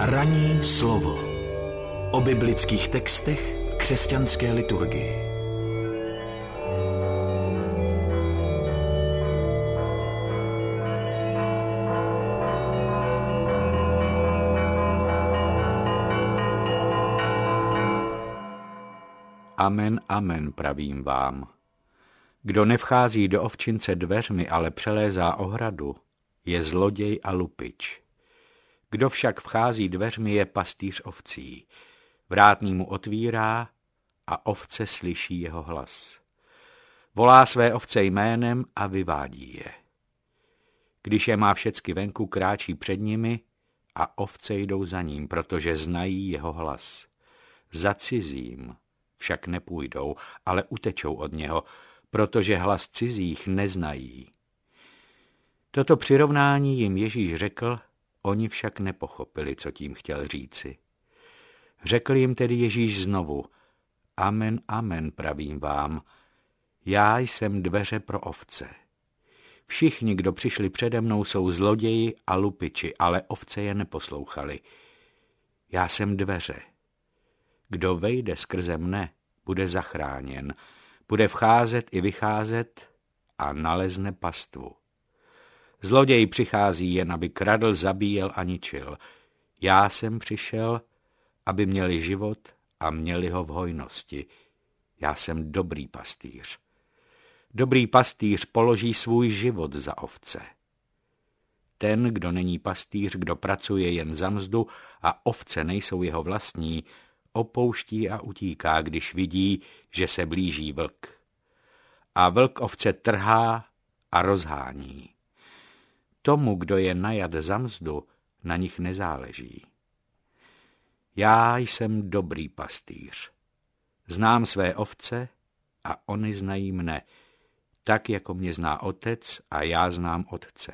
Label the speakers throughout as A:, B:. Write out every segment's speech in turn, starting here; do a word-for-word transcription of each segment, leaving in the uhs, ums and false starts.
A: Ranní slovo o biblických textech v křesťanské liturgii.
B: Amen, amen, pravím vám. Kdo nevchází do ovčince dveřmi, ale přelézá ohradu, je zloděj a lupič. Kdo však vchází dveřmi, je pastýř ovcí. Vrátný mu otvírá a ovce slyší jeho hlas. Volá své ovce jménem a vyvádí je. Když je má všecky venku, kráčí před nimi a ovce jdou za ním, protože znají jeho hlas. Za cizím však nepůjdou, ale utečou od něho, protože hlas cizích neznají. Toto přirovnání jim Ježíš řekl, oni však nepochopili, co tím chtěl říci. Řekl jim tedy Ježíš znovu, amen, amen, pravím vám, já jsem dveře pro ovce. Všichni, kdo přišli přede mnou, jsou zloději a lupiči, ale ovce je neposlouchali. Já jsem dveře. Kdo vejde skrze mne, bude zachráněn, bude vcházet i vycházet a nalezne pastvu. Zloděj přichází jen, aby kradl, zabíjel a ničil. Já jsem přišel, aby měli život a měli ho v hojnosti. Já jsem dobrý pastýř. Dobrý pastýř položí svůj život za ovce. Ten, kdo není pastýř, kdo pracuje jen za mzdu a ovce nejsou jeho vlastní, opouští a utíká, když vidí, že se blíží vlk. A vlk ovce trhá a rozhání. Tomu, kdo je najat za mzdu, na nich nezáleží. Já jsem dobrý pastýř. Znám své ovce a oni znají mne, tak jako mě zná otec a já znám otce.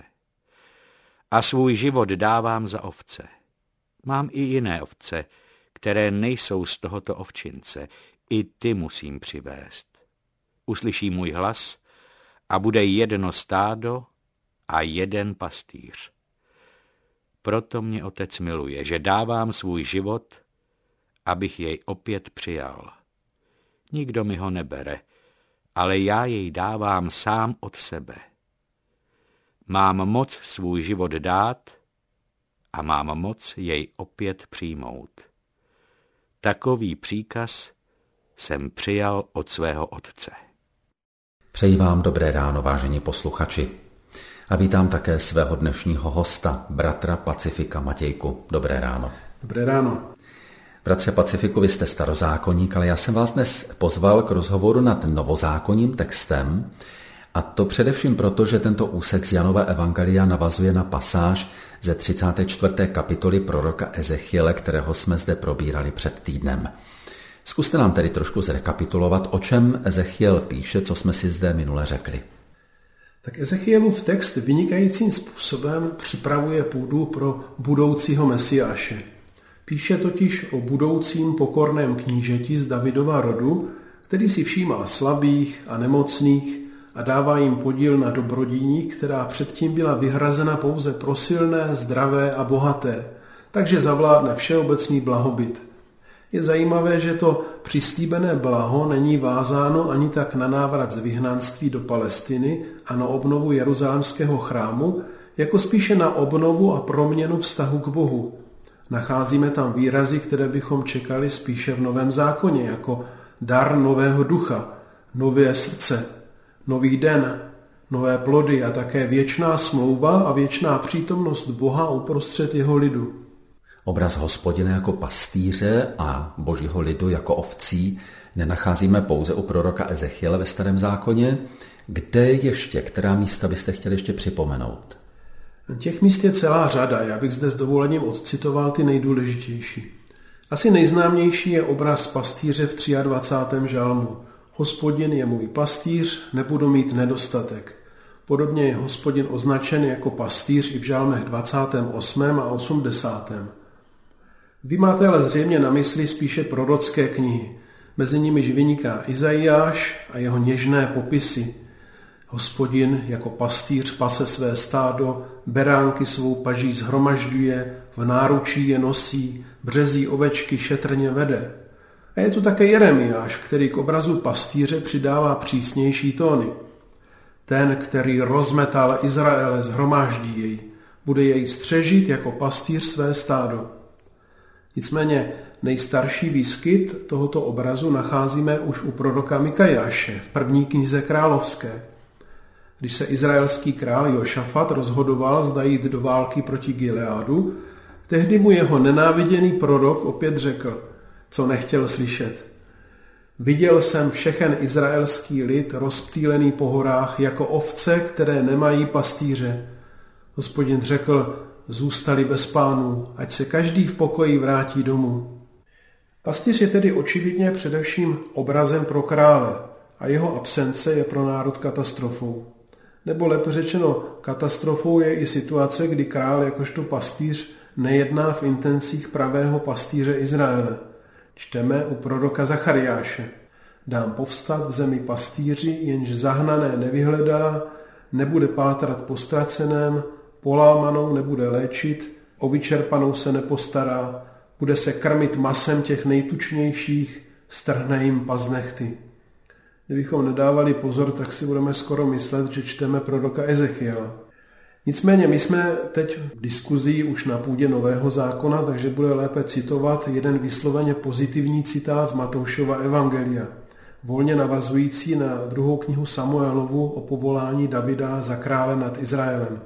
B: A svůj život dávám za ovce. Mám i jiné ovce, které nejsou z tohoto ovčince, i ty musím přivést. Uslyší můj hlas a bude jedno stádo a jeden pastýř. Proto mě otec miluje, že dávám svůj život, abych jej opět přijal. Nikdo mi ho nebere, ale já jej dávám sám od sebe. Mám moc svůj život dát a mám moc jej opět přijmout. Takový příkaz jsem přijal od svého otce.
C: Přeji vám dobré ráno, vážení posluchači. A vítám také svého dnešního hosta, bratra Pacifika Matějku. Dobré ráno.
D: Dobré ráno.
C: Bratře Pacifiku, vy jste starozákonník, ale já jsem vás dnes pozval k rozhovoru nad novozákonním textem, a to především proto, že tento úsek z Janova evangelia navazuje na pasáž ze třicáté čtvrté kapitoly proroka Ezechiele, kterého jsme zde probírali před týdnem. Zkuste nám tedy trošku zrekapitulovat, o čem Ezechiel píše, co jsme si zde minule řekli.
D: Tak Ezechielův text vynikajícím způsobem připravuje půdu pro budoucího Mesiáše. Píše totiž o budoucím pokorném knížeti z Davidova rodu, který si všímá slabých a nemocných a dává jim podíl na dobrodiní, která předtím byla vyhrazena pouze pro silné, zdravé a bohaté, takže zavládne všeobecný blahobyt. Je zajímavé, že to přislíbené blaho není vázáno ani tak na návrat z vyhnanství do Palestiny a na obnovu jeruzalémského chrámu, jako spíše na obnovu a proměnu vztahu k Bohu. Nacházíme tam výrazy, které bychom čekali spíše v Novém zákoně, jako dar nového ducha, nové srdce, nový den, nové plody a také věčná smlouva a věčná přítomnost Boha uprostřed jeho lidu.
C: Obraz Hospodina jako pastýře a božího lidu jako ovcí nenacházíme pouze u proroka Ezechiele ve Starém zákoně. Kde ještě, která místa byste chtěli ještě připomenout?
D: Těch míst je celá řada, já bych zde s dovolením odcitoval ty nejdůležitější. Asi nejznámější je obraz pastýře v dvacátém třetím žalmu. Hospodin je můj pastýř, nebudu mít nedostatek. Podobně je Hospodin označen jako pastýř i v žalmech dvacátém osmém a osmdesátém Vy máte ale zřejmě na mysli spíše prorocké knihy. Mezi nimiž vyniká Izajáš a jeho něžné popisy. Hospodin jako pastýř pase své stádo, beránky svou paží shromažďuje, v náručí je nosí, březí ovečky šetrně vede. A je tu také Jeremiáš, který k obrazu pastýře přidává přísnější tóny. Ten, který rozmetal Izraele, shromáždí jej, bude jej střežit jako pastýř své stádo. Nicméně nejstarší výskyt tohoto obrazu nacházíme už u proroka Mikajáše v první knize královské. Když se izraelský král Jošafat rozhodoval, zda jít do války proti Gileádu, tehdy mu jeho nenáviděný prorok opět řekl, co nechtěl slyšet. Viděl jsem všechen izraelský lid rozptýlený po horách jako ovce, které nemají pastýře. Hospodin řekl, zůstali bez pánů, ať se každý v pokoji vrátí domů. Pastýř je tedy očividně především obrazem pro krále a jeho absence je pro národ katastrofou. Nebo lépe řečeno, katastrofou je i situace, kdy král jakožto pastýř nejedná v intencích pravého pastýře Izraele. Čteme u proroka Zachariáše. Dám povstat v zemi pastýři, jenž zahnané nevyhledá, nebude pátrat po ztraceném, polámanou nebude léčit, o vyčerpanou se nepostará, bude se krmit masem těch nejtučnějších, strhne jim pas nehty. Kdybychom nedávali pozor, tak si budeme skoro myslet, že čteme proroka Ezechiela. Nicméně my jsme teď v diskuzii už na půdě Nového zákona, takže bude lépe citovat jeden vysloveně pozitivní citát z Matoušova evangelia, volně navazující na druhou knihu Samuelovu o povolání Davida za krále nad Izraelem.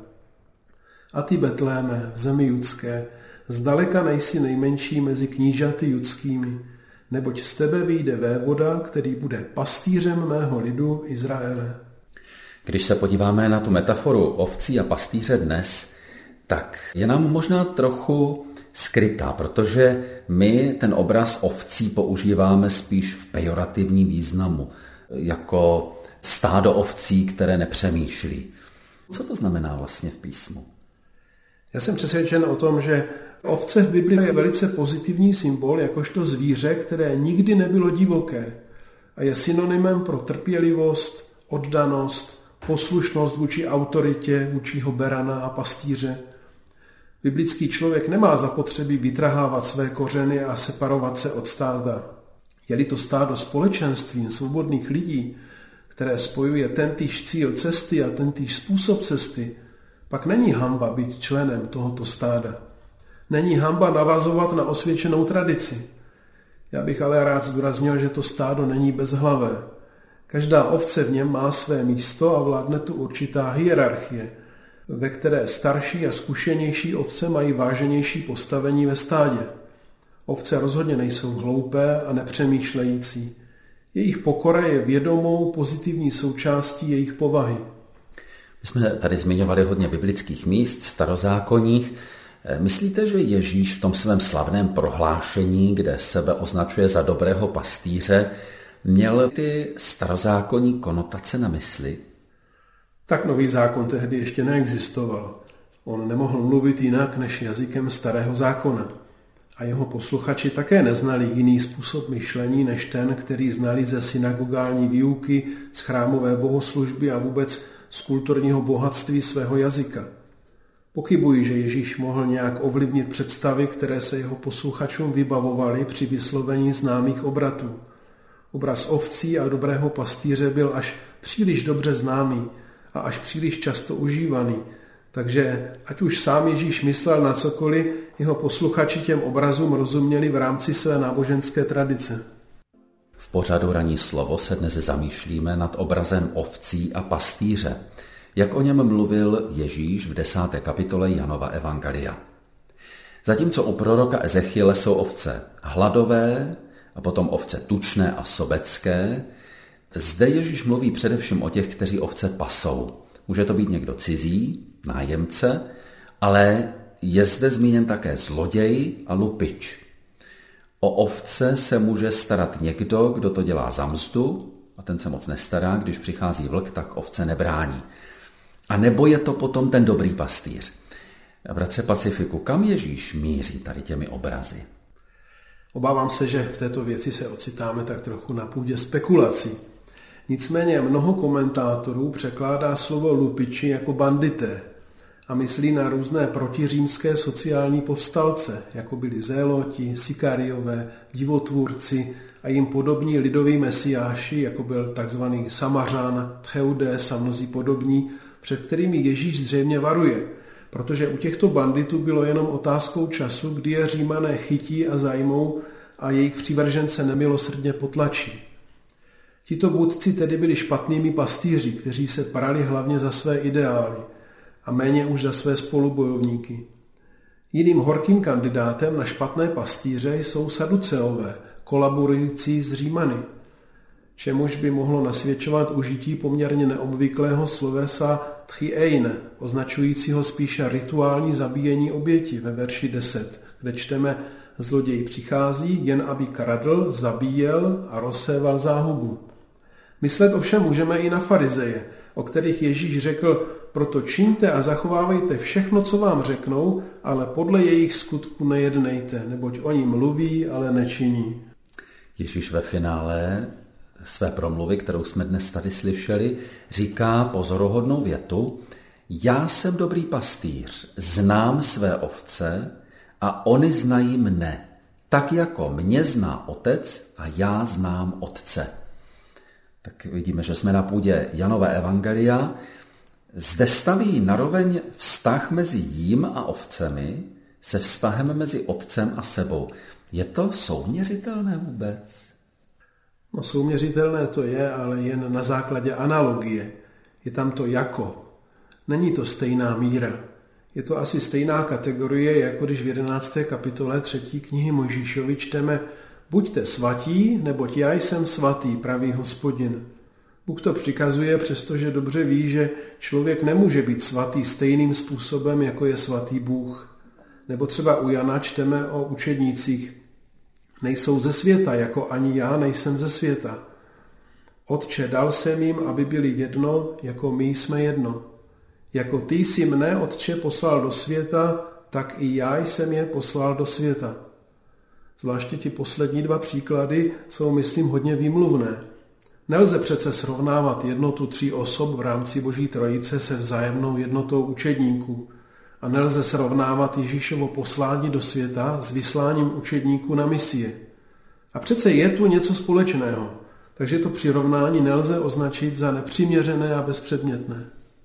D: A ty, Betléme, v zemi judské, zdaleka nejsi nejmenší mezi knížaty judskými, neboť z tebe vyjde vévoda, který bude pastýřem mého lidu Izraele.
C: Když se podíváme na tu metaforu ovcí a pastýře dnes, tak je nám možná trochu skrytá, protože my ten obraz ovcí používáme spíš v pejorativním významu, jako stádo ovcí, které nepřemýšlí. Co to znamená vlastně v písmu?
D: Já jsem přesvědčen o tom, že ovce v Biblii je velice pozitivní symbol, jakožto zvíře, které nikdy nebylo divoké a je synonymem pro trpělivost, oddanost, poslušnost vůči autoritě, vůčiho berana a pastýře. Biblický člověk nemá zapotřebí vytrhávat své kořeny a separovat se od stáda. Je-li to stádo společenstvím svobodných lidí, které spojuje tentýž cíl cesty a tentýž způsob cesty, pak není hanba být členem tohoto stáda. Není hanba navazovat na osvědčenou tradici. Já bych ale rád zdůraznil, že to stádo není bezhlavé. Každá ovce v něm má své místo a vládne tu určitá hierarchie, ve které starší a zkušenější ovce mají váženější postavení ve stádě. Ovce rozhodně nejsou hloupé a nepřemýšlející. Jejich pokora je vědomou pozitivní součástí jejich povahy.
C: My jsme tady zmiňovali hodně biblických míst, starozákonních. Myslíte, že Ježíš v tom svém slavném prohlášení, kde sebe označuje za dobrého pastýře, měl ty starozákonní konotace na mysli?
D: Tak nový zákon tehdy ještě neexistoval. On nemohl mluvit jinak než jazykem starého zákona. A jeho posluchači také neznali jiný způsob myšlení než ten, který znali ze synagogální výuky, z chrámové bohoslužby a vůbec z kulturního bohatství svého jazyka. Pochybuji, že Ježíš mohl nějak ovlivnit představy, které se jeho posluchačům vybavovaly při vyslovení známých obratů. Obraz ovcí a dobrého pastýře byl až příliš dobře známý a až příliš často užívaný, takže ať už sám Ježíš myslel na cokoliv, jeho posluchači těm obrazům rozuměli v rámci své náboženské tradice.
C: V pořadu Ranní slovo se dnes zamýšlíme nad obrazem ovcí a pastýře, jak o něm mluvil Ježíš v desáté kapitole Janova evangelia. Zatímco u proroka Ezechiele jsou ovce hladové a potom ovce tučné a sobecké, zde Ježíš mluví především o těch, kteří ovce pasou. Může to být někdo cizí, nájemce, ale je zde zmíněn také zloděj a lupič. O ovce se může starat někdo, kdo to dělá za mzdu, a ten se moc nestará, když přichází vlk, tak ovce nebrání. A nebo je to potom ten dobrý pastýř. Bratře Pacifiku, kam Ježíš míří tady těmi obrazy?
D: Obávám se, že v této věci se ocitáme tak trochu na půdě spekulací. Nicméně mnoho komentátorů překládá slovo lupiči jako bandité a myslí na různé protiřímské sociální povstalce, jako byli zéloti, sikariové, divotvůrci a jim podobní lidoví mesiáši, jako byl tzv. Samařán, Tcheudes a mnozí podobní, před kterými Ježíš zřejmě varuje, protože u těchto banditů bylo jenom otázkou času, kdy je Římané chytí a zajmou a jejich přívržence nemilosrdně potlačí. Tito vůdci tedy byli špatnými pastýři, kteří se prali hlavně za své ideály a méně už za své spolubojovníky. Jiným horkým kandidátem na špatné pastýře jsou saduceové, kolaborující s Římany, čemuž by mohlo nasvědčovat užití poměrně neobvyklého slovesa tchiein, označujícího spíše rituální zabíjení oběti ve verši deset, kde čteme: zloděj přichází, jen aby kradl, zabíjel a rozséval záhubu. Myslet ovšem můžeme i na farizeje, o kterých Ježíš řekl: proto čiňte a zachovávejte všechno, co vám řeknou, ale podle jejich skutků nejednejte, neboť oni mluví, ale nečiní.
C: Ježíš ve finále své promluvy, kterou jsme dnes tady slyšeli, říká pozoruhodnou větu: já jsem dobrý pastýř, znám své ovce a oni znají mne, tak jako mě zná otec a já znám otce. Tak vidíme, že jsme na půdě Janova evangelia. Zde staví naroveň vztah mezi jím a ovcemi se vztahem mezi otcem a sebou. Je to souměřitelné vůbec?
D: No, souměřitelné to je, ale jen na základě analogie. Je tam to jako. Není to stejná míra. Je to asi stejná kategorie, jako když v jedenácté kapitole třetí knihy Mojžíšovi čteme: buďte svatí, neboť já jsem svatý, pravý Hospodin. Bůh to přikazuje, přestože dobře ví, že člověk nemůže být svatý stejným způsobem, jako je svatý Bůh. Nebo třeba u Jana čteme o učednících: nejsou ze světa, jako ani já nejsem ze světa. Otče, dal jsem jim, aby byli jedno, jako my jsme jedno. Jako ty jsi mne, Otče, poslal do světa, tak i já jsem je poslal do světa. Zvláště ti poslední dva příklady jsou, myslím, hodně výmluvné. Nelze přece srovnávat jednotu tří osob v rámci Boží trojice se vzájemnou jednotou učedníků. A nelze srovnávat Ježíšovo poslání do světa s vysláním učedníků na misie. A přece je tu něco společného, takže to přirovnání nelze označit za nepřiměřené a bezpředmětné.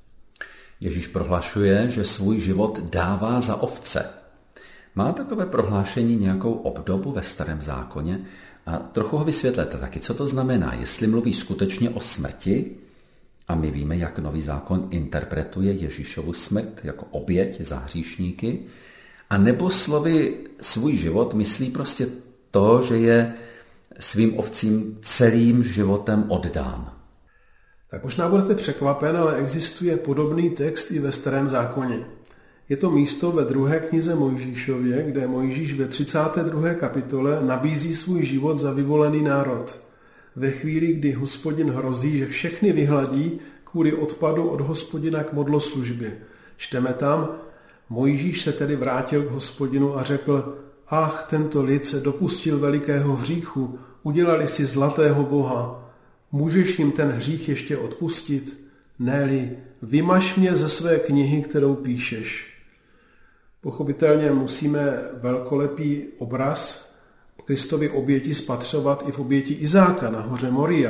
C: Ježíš prohlašuje, že svůj život dává za ovce. Má takové prohlášení nějakou obdobu ve Starém zákoně? A trochu ho vysvětlete taky, co to znamená, jestli mluví skutečně o smrti, a my víme, jak Nový zákon interpretuje Ježíšovu smrt jako oběť za hříšníky, a nebo slovy svůj život myslí prostě to, že je svým ovcím celým životem oddán.
D: Tak možná budete překvapen, ale existuje podobný text i ve Starém zákoně. Je to místo ve druhé knize Mojžíšově, kde Mojžíš ve třicáté druhé kapitole nabízí svůj život za vyvolený národ. Ve chvíli, kdy Hospodin hrozí, že všechny vyhladí kvůli odpadu od Hospodina k modloslužbě. Čteme tam: Mojžíš se tedy vrátil k Hospodinu a řekl: ach, tento lid se dopustil velikého hříchu, udělali si zlatého boha. Můžeš jim ten hřích ještě odpustit? Ne-li, vymaž mě ze své knihy, kterou píšeš. Pochopitelně musíme velkolepý obraz Kristovy oběti spatřovat i v oběti Izáka na hoře Moria,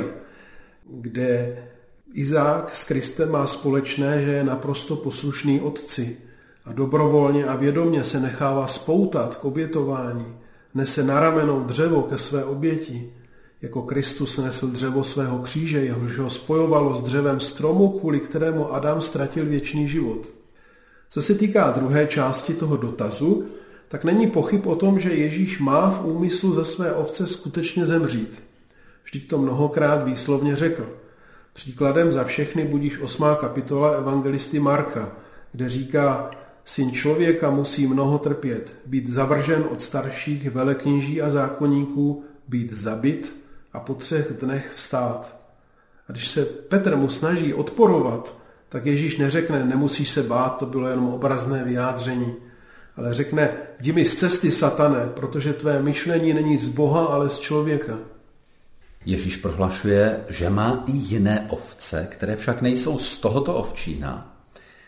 D: kde Izák s Kristem má společné, že je naprosto poslušný otci a dobrovolně a vědomě se nechává spoutat k obětování, nese na ramenou dřevo ke své oběti, jako Kristus nesl dřevo svého kříže, jehož ho spojovalo s dřevem stromu, kvůli kterému Adam ztratil věčný život. Co se týká druhé části toho dotazu, tak není pochyb o tom, že Ježíš má v úmyslu za své ovce skutečně zemřít. Vždyť to mnohokrát výslovně řekl. Příkladem za všechny budíš osmá kapitola evangelisty Marka, kde říká: syn člověka musí mnoho trpět, být zavržen od starších velekněží a zákonníků, být zabit a po třech dnech vstát. A když se Petr mu snaží odporovat, tak Ježíš neřekne: nemusíš se bát, to bylo jenom obrazné vyjádření. Ale řekne: jdi mi z cesty, satane, protože tvé myšlení není z Boha, ale z člověka.
C: Ježíš prohlašuje, že má i jiné ovce, které však nejsou z tohoto ovčína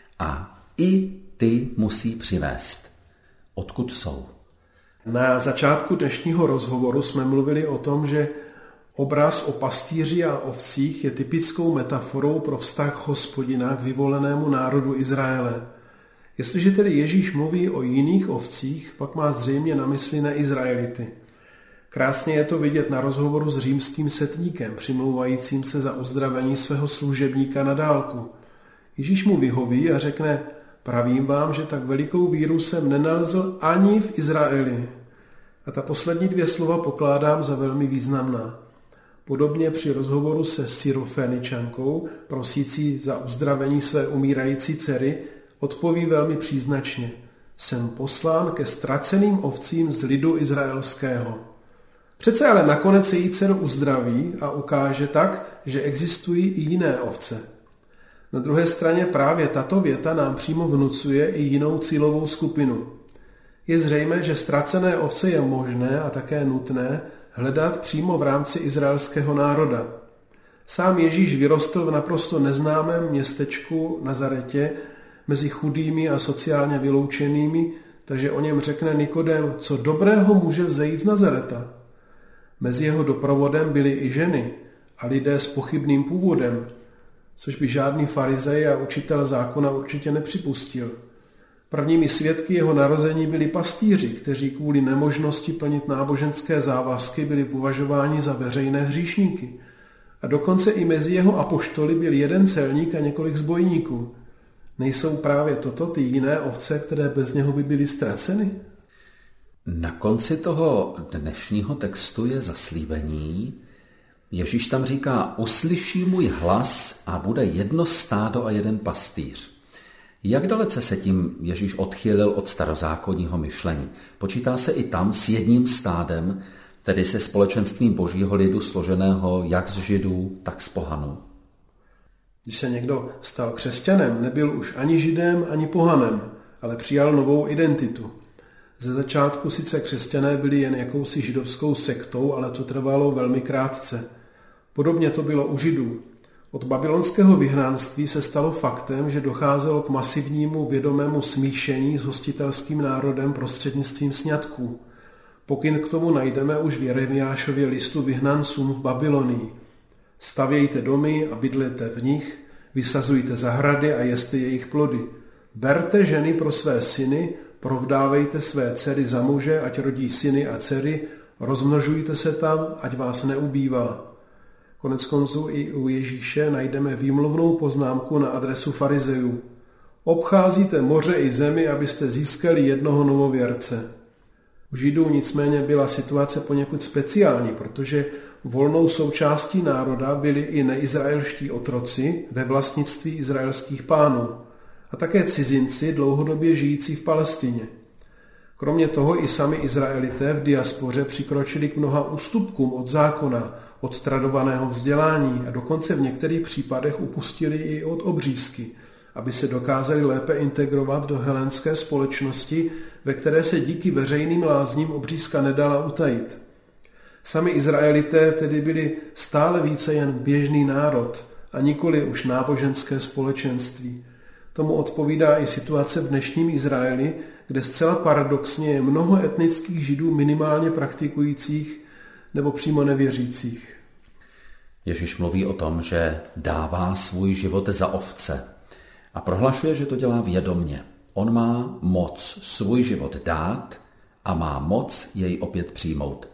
C: a i ty musí přivést. Odkud jsou?
D: Na začátku dnešního rozhovoru jsme mluvili o tom, že obraz o pastýři a ovcích je typickou metaforou pro vztah Hospodina k vyvolenému národu Izraele. Jestliže tedy Ježíš mluví o jiných ovcích, pak má zřejmě na mysli neizraelity. Krásně je to vidět na rozhovoru s římským setníkem, přimlouvajícím se za uzdravení svého služebníka na dálku. Ježíš mu vyhoví a řekne: pravím vám, že tak velikou víru jsem nenalezl ani v Izraeli. A ta poslední dvě slova pokládám za velmi významná. Podobně při rozhovoru se Syrofeničankou, prosící za uzdravení své umírající dcery, odpoví velmi příznačně: jsem poslán ke ztraceným ovcím z lidu izraelského. Přece ale nakonec se její dceru uzdraví a ukáže tak, že existují i jiné ovce. Na druhé straně právě tato věta nám přímo vnucuje i jinou cílovou skupinu. Je zřejmé, že ztracené ovce je možné a také nutné hledat přímo v rámci izraelského národa. Sám Ježíš vyrostl v naprosto neznámém městečku Nazaretě mezi chudými a sociálně vyloučenými, takže o něm řekne Nikodém, co dobrého může vzejít z Nazareta. Mezi jeho doprovodem byly i ženy a lidé s pochybným původem, což by žádný farizej a učitel zákona určitě nepřipustil. Prvními svědky jeho narození byli pastýři, kteří kvůli nemožnosti plnit náboženské závazky byli považováni za veřejné hříšníky. A dokonce i mezi jeho apoštoly byl jeden celník a několik zbojníků. Nejsou právě toto ty jiné ovce, které bez něho by byly ztraceny?
C: Na konci toho dnešního textu je zaslíbení. Ježíš tam říká: uslyší můj hlas a bude jedno stádo a jeden pastýř. Jak dalece se tím Ježíš odchýlil od starozákonního myšlení? Počítá se i tam s jedním stádem, tedy se společenstvím božího lidu složeného jak z Židů, tak z pohanů.
D: Když se někdo stal křesťanem, nebyl už ani Židem, ani pohanem, ale přijal novou identitu. Ze začátku sice křesťané byli jen jakousi židovskou sektou, ale to trvalo velmi krátce. Podobně to bylo u Židů. Od babylonského vyhnanství se stalo faktem, že docházelo k masivnímu vědomému smíšení s hostitelským národem prostřednictvím sňatků. Pokyn k tomu najdeme už v Jeremiášově listu vyhnancům v Babylonii. Stavějte domy a bydlete v nich, vysazujte zahrady a jeste jejich plody. Berte ženy pro své syny, provdávejte své dcery za muže, ať rodí syny a dcery, rozmnožujte se tam, ať vás neubývá. Konec konců i u Ježíše najdeme výmluvnou poznámku na adresu farizejů. Obcházíte moře i zemi, abyste získali jednoho novověrce. U Židů nicméně byla situace poněkud speciální, protože volnou součástí národa byli i neizraelští otroci ve vlastnictví izraelských pánů a také cizinci dlouhodobě žijící v Palestině. Kromě toho i sami Izraelité v diaspoře přikročili k mnoha ústupkům od zákona, od tradovaného vzdělání a dokonce v některých případech upustili i od obřízky, aby se dokázali lépe integrovat do helénské společnosti, ve které se díky veřejným lázním obřízka nedala utajit. Sami Izraelité tedy byli stále více jen běžný národ a nikoli už náboženské společenství. Tomu odpovídá i situace v dnešním Izraeli, kde zcela paradoxně je mnoho etnických Židů minimálně praktikujících nebo přímo nevěřících.
C: Ježíš mluví o tom, že dává svůj život za ovce a prohlašuje, že to dělá vědomně. On má moc svůj život dát a má moc jej opět přijmout.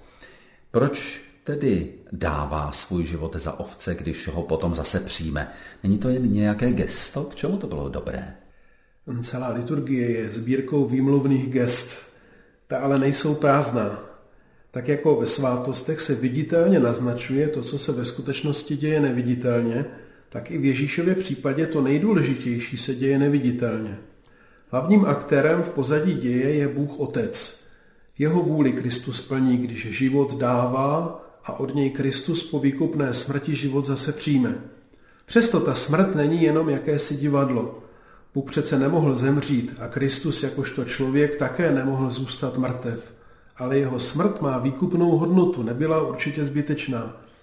C: Proč tedy dává svůj život za ovce, když ho potom zase přijme? Není to jen nějaké gesto? K čemu to bylo dobré?
D: Celá liturgie je sbírkou výmluvných gest. Ta ale nejsou prázdná. Tak jako ve svátostech se viditelně naznačuje to, co se ve skutečnosti děje neviditelně, tak i v Ježíšově případě to nejdůležitější se děje neviditelně. Hlavním aktérem v pozadí děje je Bůh Otec. Jeho vůli Kristus plní, když život dává a od něj Kristus po výkupné smrti život zase přijme. Přesto ta smrt není jenom jakési divadlo. Bůh přece nemohl zemřít a Kristus jakožto člověk také nemohl zůstat mrtev. Ale jeho smrt má výkupnou hodnotu, nebyla určitě zbytečná.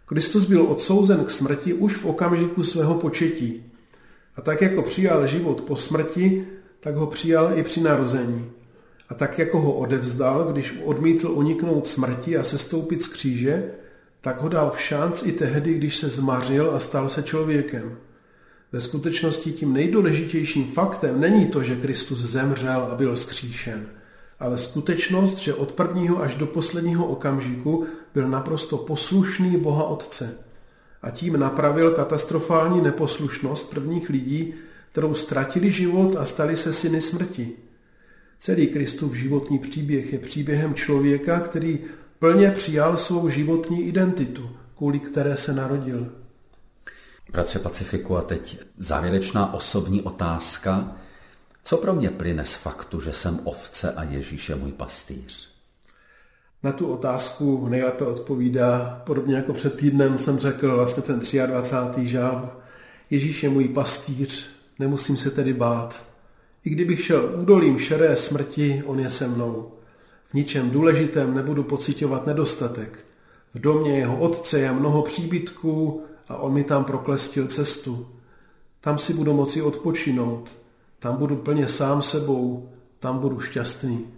D: Kristus byl odsouzen k smrti už v okamžiku svého početí. A tak jako přijal život po smrti, tak ho přijal i při narození. A tak jako ho odevzdal, když odmítl uniknout smrti a sestoupit z kříže, tak ho dal v šanc i tehdy, když se zmařil a stal se člověkem. Ve skutečnosti tím nejdůležitějším faktem není to, že Kristus zemřel a byl vzkříšen, ale skutečnost, že od prvního až do posledního okamžiku byl naprosto poslušný Boha Otce. A tím napravil katastrofální neposlušnost prvních lidí, kterou ztratili život a stali se syny smrti. Celý Kristův životní příběh je příběhem člověka, který plně přijal svou životní identitu, kvůli které se narodil.
C: Bratře Pacifiku, a teď závěrečná osobní otázka. Co pro mě plyne z faktu, že jsem ovce a Ježíš je můj pastýř?
D: Na tu otázku nejlépe odpovídá, podobně jako před týdnem jsem řekl vlastně ten dvacátý třetí žálm. Ježíš je můj pastýř, nemusím se tedy bát. I kdybych šel údolím šeré smrti, on je se mnou. V ničem důležitém nebudu pociťovat nedostatek. V domě jeho otce je mnoho příbytků a on mi tam proklestil cestu. Tam si budu moci odpočinout, tam budu plně sám sebou, tam budu šťastný.